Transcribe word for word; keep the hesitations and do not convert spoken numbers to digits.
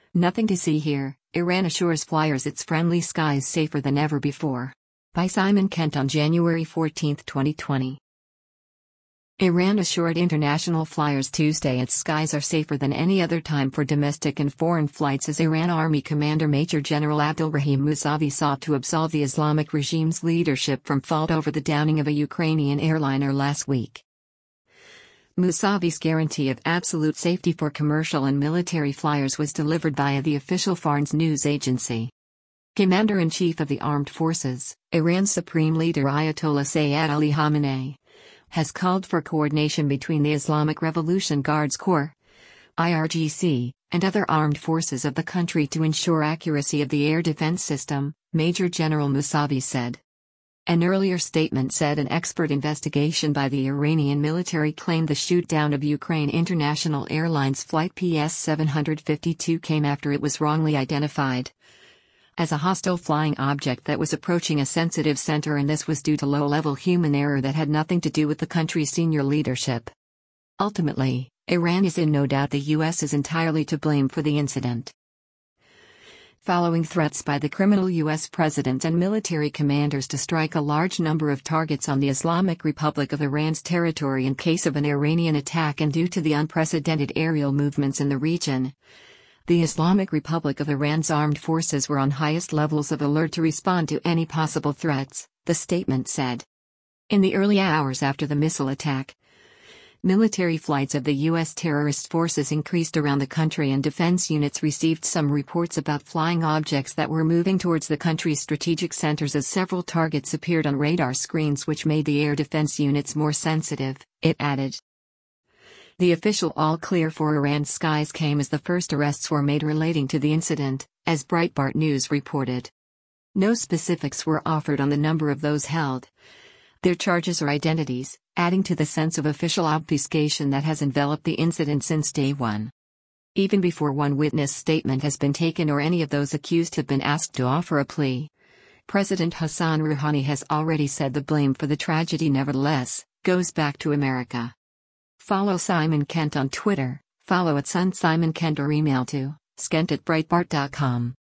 Nothing to see here, Iran assures flyers its friendly skies safer than ever before. By Simon Kent on January fourteenth, twenty twenty. Iran assured international flyers Tuesday its skies are safer than any other time for domestic and foreign flights as Iran Army Commander Major General Abdulrahim Musavi sought to absolve the Islamic regime's leadership from fault over the downing of a Ukrainian airliner last week. Musavi's guarantee of absolute safety for commercial and military flyers was delivered via the official Fars news agency. Commander-in-Chief of the Armed Forces, Iran's Supreme Leader Ayatollah Sayyid Ali Khamenei, has called for coordination between the Islamic Revolution Guards Corps, I R G C, and other armed forces of the country to ensure accuracy of the air defense system, Major General Musavi said. An earlier statement said an expert investigation by the Iranian military claimed the shoot-down of Ukraine International Airlines Flight P S seven fifty-two came after it was wrongly identified as a hostile flying object that was approaching a sensitive center, and this was due to low-level human error that had nothing to do with the country's senior leadership. Ultimately, Iran is in no doubt the U S is entirely to blame for the incident. Following threats by the criminal U S president and military commanders to strike a large number of targets on the Islamic Republic of Iran's territory in case of an Iranian attack and due to the unprecedented aerial movements in the region, the Islamic Republic of Iran's armed forces were on highest levels of alert to respond to any possible threats, the statement said. In the early hours after the missile attack, military flights of the U S terrorist forces increased around the country, and defense units received some reports about flying objects that were moving towards the country's strategic centers as several targets appeared on radar screens, which made the air defense units more sensitive, it added. The official all-clear for Iran's skies came as the first arrests were made relating to the incident, as Breitbart News reported. No specifics were offered on the number of those held, their charges or identities, adding to the sense of official obfuscation that has enveloped the incident since day one. Even before one witness statement has been taken or any of those accused have been asked to offer a plea, President Hassan Rouhani has already said the blame for the tragedy nevertheless goes back to America. Follow Simon Kent on Twitter, follow at Sun Simon Kent or email to skent at breitbart dot com.